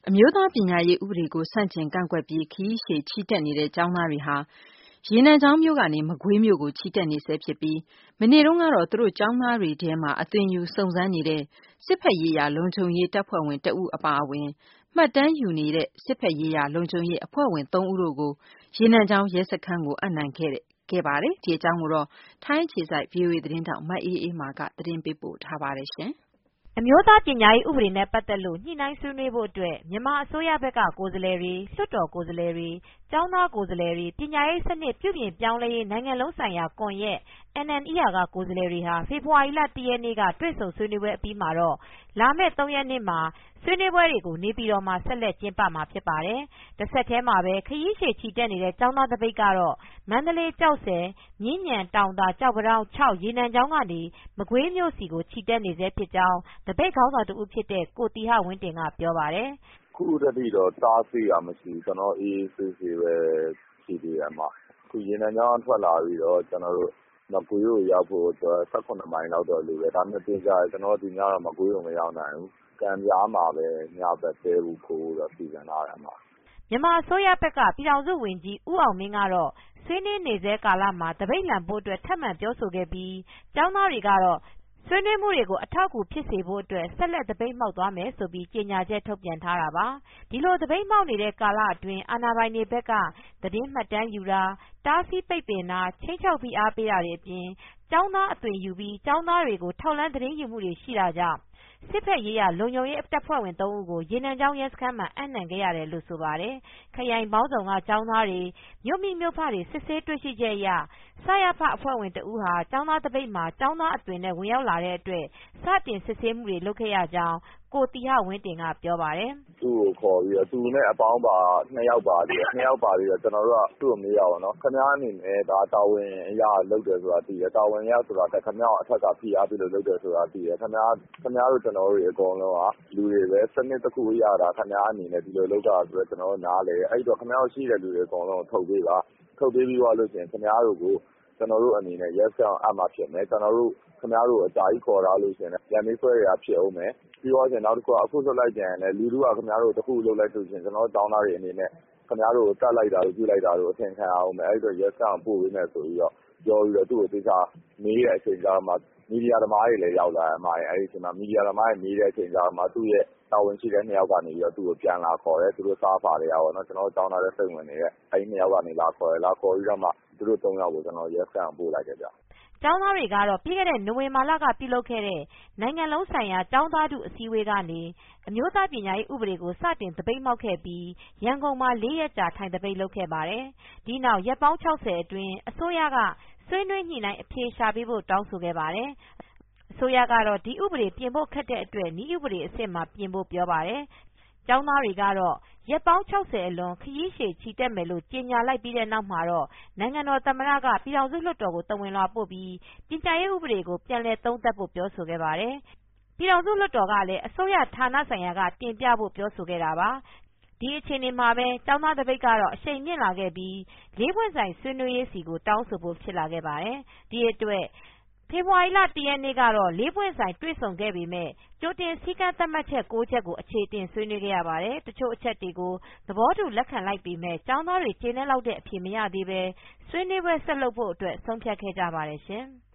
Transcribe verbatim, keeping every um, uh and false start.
အမျိုးသားပညာရေးဥပဒေကိုဆန့်ကျင်ကန့်ကွက်ပြီးခရီးရှည်ချီတက်နေတဲ့ကျောင်းသားတွေဟာရေနံချောင်းမြို့ကနေမကွေးမြို့ကိုချီတက်နေဆဲဖြစ်ပြီးမနေ့တုန်းကတော့သူတို့ကျောင်းသားတွေထဲမှာအသွင်ယူစုံစမ်းနေတဲ့စစ်ဖက်ရေးရာလုံခြုံရေးတပ်ဖွဲ့ဝင်တဦးအပါအဝင်မှတ်တမ်းယူနေတဲ့စစ်ဖက်ရေးရာလုံခြုံရေးအဖွဲ့ဝင်သုံးဦးတို့ကိုရေနံချောင်းရဲစခန်းကိုအပ်နှံခဲ့ခဲ့ပါတယ်ဒီအကြောင်းကိုတော့ထိုင်းအခြေစိုက် ဗွီအိုအေသတင်းထောက်မအေးအေးမာကသတင်းပေးပို့ထားပါတယ်ရှင်အမျိုးသားပညာရေးဥပဒေနဲ့ပတ်သက်လို့ညှိနှိုင်းဆွေးနွေးဖို့အတွက်မြန်မာအစိုးရဘက်ကကိုယ်စားလှယ်တွေလွှတ်တော်ကိုယ်စားလှယ်တွေကျောင်းသားကိုယ်စားလှယ်တွေပညာရေးစနစ်ပြုပြင်ပြောင်းလဲရေးနိုင်ငံလုံးဆိုင်ရာကွန်ရက် အန် အန် အီ အာ ကကိုယ်စားလှယ်တွေဟာဖေဖေါ်ဝါရီလ၁ရက်နေ့ကတွေ့ဆုံဆွေးနွေးပွဲအပြီးမှာတော့လာမယ့်၃ရက်နေ့မှာဆွေးနွေးပွဲတွေကိုနေပြည်တော်မှာဆက်လက်ကျင်းပမှာဖြစ်ပါတယ်တဆက်တည်းမှာပဲခရီးရှည်ချီတက်နေတဲ့ကျောင်းသားတပိတ်ကတော့မန္တလေးကျောက်ဆည်မြင်းညံတောင်သာကျောက်ပတောင်း၆ရေနံချောင်းကနေမကွေးမြို့စီကိုချီတက်နေဆဲဖြစ်ကြောင်းတပိတ်ခေါင်းဆောင်တဦးဖြစ်တဲ့ကိုသီဟဝင်းတင်ကပြောပါတယ်ခုတတိတော့တားဆီးရမရှိဘူးကျွန်တော်အေးအေးဆေးဆေးပဲရှိသေးတယ်မှာခုရေနံချောင်းထွက်လာပြီးတော့ကျွန်တော်တို့မကွေးကိုရောက်ဖို့အတွက်၁၇မိုင်လောက်တော့လိုတယ်ဒါပေမဲ့ပြင်ကြကျွန်တော်ဒီညတော့မကွေးကိုမရောက်နိုင်ဘူးကံပြားမှာပဲညဘက်တဲဘူးခိုးတော့ပြည်စံလာတယ်မှာမြန်မာအစိုးရဘက်ကပြည်ထောင်စုဝန်ကြီးဦးအောင်မင်းကတော့ဆွေးနွေးနေဆဲကာလမှာတပိတ်လန်ဖို့အတွက်ထပ်မံပြောဆိုခဲ့ပြီးကျောင်းသားတွေကတော့ဆွေးနွေးမှုတွေကိုအထောက်အကူဖြစ်စေဖို့အတွက်ဆက်လက်တပိတ်မှောက်သွားမယ်ဆိုပြီးကြေညာချက်ထုတ်ပြန်ထားတာပါဒီလိုတပိတ်မှောက်နေတဲ့ကာလအတွင်းအာဏာပိုင်တွေဘက်ကသတင်းမှတ်တမ်းယူတာတားဆီးပိတ်ပင်တာချိတ်ချုပ်ဖိအားပေးတာတွေအပြင်ကျောင်းသားအသွင်ယူပြီးကျောင်းသားတွေကိုထောက်လှမ်းသတင်းယူမှုတွေရှိတာကြောင့်စစ်ဖက်ရေးရာလုံခြုံရေးတပ်ဖွဲ့ဝင်သုံးဦးကိုရေနံချောင်းရဲစခန်းမှာအပ်နှံခဲ့ရတယ်လို့ဆိုပါတယ်ခရိုင်ပေါင်းစုံကကျောင်းသားတွေမြို့မိမြို့ဖတွေစစ်ဆေးတွေ့ရှိချက်အရစရဖအဖွဲ့ဝင်တဦးဟာကျောင်းသားတပိတ်မှာကျောင်းသားအသွင်နဲ့ဝင်ရောက်လာတဲ့အတွက်စတင်စစ်ဆေးမှုတွေလုပ်ခဲ့ရကြောင်းကိုသီဟဝင်းတင်ကပြောပါတယ်သူ့ကိုခေါ်ပြီးတော့သူနဲ့အပေါင်းပါနှစ်ယောက်ပါပြီးနှစ်ယောက်ပါပြီးတော့ကျွန်တော်တို့ကသူ့ကိုမေးရပါတော့ခင်ဗျားအနေနဲ့ဒါတာဝန်အရာလုပ်တယ်ဆိုတာသိတယ်တာဝန်အရာဆိုတာတက်ခင်ဗျားအထက်ကဖိအားပြီးလို့လုပ်တယ်ဆိုတာသိတယ်ခင်ဗျားခင်ဗျားတို့ကျွန်တော်တို့အကုန်လုံးကလူတွေပဲစနစ်တစ်ခုအရာဒါခင်ဗျားအနေနဲ့ဒီလိုလုပ်တာဆိုတော့ကျွန်တော်တို့နားလေအဲ့တော့ခင်ဗျားတို့ရှိတဲ့လူတွေအကုန်လုံးထုတ်ပေးပါထုတ်ပေးပြီးသွားလို့ရှိရင်ခင်ဗျားတို့ကိုကျွန်တော်တို့အနေနဲ့ရက်ဆောင်အမှဖြစ်မယ်ကျွန်တော်တို့ခင်ဗျားတို့အကြာကြီးခေါ်ထားလို့ရှိရင်လည်းရန်မေးဆွဲရဖြစ်အောင်မယ်ပြီးတော့ကျွန်တော်တို့ကအခုဆွလိုက်ကြရင်လည်းလူတို့ကခင်ဗျားတို့တခုလုပ်လိုက်လို့ရှိရင်ကျွန်တော်တို့တောင်းသားတွေအနေနဲ့ခင်ဗျားတို့ကိုတတ်လိုက်တာကိုပြုလိုက်တာကိုအထင်ခံအောင်မယ်အဲ့တော့ရက်ဆောင်ပို့ပေးမယ်ဆိုပြီးတော့ပြောပြီးတော့သူ့ကိုသိချာမေးတဲ့အချိန်ကျတော့မှမီဒီယာသမားတွေလည်းရောက်လာအမှအဲ့ဒီအချိန်မှာမီဒီယာသမားတွေမေးတဲ့အချိန်ကျတော့မှသူ့ရဲ့တာဝန်ရှိတဲ့နှစ်ယောက်ကနေပြီးတော့သူ့ကိုပြန်လာခေါ်တယ်သူတို့စားဖာတွေရောနော်ကျွန်တော်တို့တောင်းသားတဲ့စိတ်ဝင်နေတဲ့အဲ့ဒီနှစ်ယောက်ကနေလာခေါ်တယ်လာခေါ်ပြီးတော့မှသူတို့သုံးယောက်ကိုကျွန်တော်ရက်ဆောင်ပို့လိုက်ကြကြကျောင်းသားတွေကတော့ပြီးခဲ့တဲ့နိုဝင်ဘာလကပြုလုပ်ခဲ့တဲ့နိုင်ငံလုံးဆိုင်ရာကျောင်းသားထုအစည်းအဝေးကနေအမျိုးသားပညာရေးဥပဒေကိုစတင်တပိတ်မှောက်ခဲ့ပြီးရန်ကုန်မှာလေးရက်ကြာထိုင်တပိတ်လုပ်ခဲ့ပါတယ်။ဒီနောက်ရက်ပေါင်း၆၀အတွင်းအစိုးရကဆွေးနွေးညှိနှိုင်းအဖြေရှာပေးဖို့တောင်းဆိုခဲ့ပါတယ်။အစိုးရကတော့ဒီဥပဒေပြင်ဖို့ခက်တဲ့အတွက်နည်းဥပဒေအဆင့်မှာပြင်ဖို့ပြောပါတယ်။ကျောင်းသားတွေကတော့ရက်ပေါင်း၆၀အလွန်ခရီးရှည်ချီတက်မယ်လို့ကြေညာလိုက်ပြီးတဲ့နောက်မှာတော့နိုင်ငံတော်သမ္မတကပြည်ထောင်စုလွှတ်တော်ကိုတဝင်လွှာပို့ပြီးပညာရေးဥပဒေကိုပြန်လည်သုံးသပ်ဖို့ပြောဆိုခဲ့ပါတယ်။ပြည်ထောင်စုလွှတ်တော်ကလည်းအစိုးရဌာနဆိုင်ရာကတင်ပြဖို့ပြောဆိုခဲ့တာပါ။ဒီအခြေအနေမှာပဲကျောင်းသားတပိတ်ကတော့အရှိန်မြင့်လာခဲ့ပြီးလေးပွင့်ဆိုင်ဆွေးနွေးရေးစီကိုတောင်းဆိုဖို့ဖြစ်လာခဲ့ပါတယ်။ဒီအတွက်ဖေဖေါ်ဝါရီလ၁ရက်နေ့ကတော့လေးပွင့်ဆိုင်တွေ့ဆုံခဲ့ပေမဲ့ကြိုတင်စည်းကမ်းသတ်မှတ်ချက်၉ချက်ကိုအခြေတင်ဆွေးနွေးခဲ့ရပါတယ်။တချို့အချက်တွေကိုသဘောတူလက်ခံလိုက်ပေမဲ့ကျောင်းသားတွေကျေနပ်လောက်တဲ့အဖြေမရသေးပဲဆွေးနွေးပွဲဆက်လုပ်ဖို့အတွက်ဆုံးဖြတ်ခဲ့ကြပါတယ်ရှင်။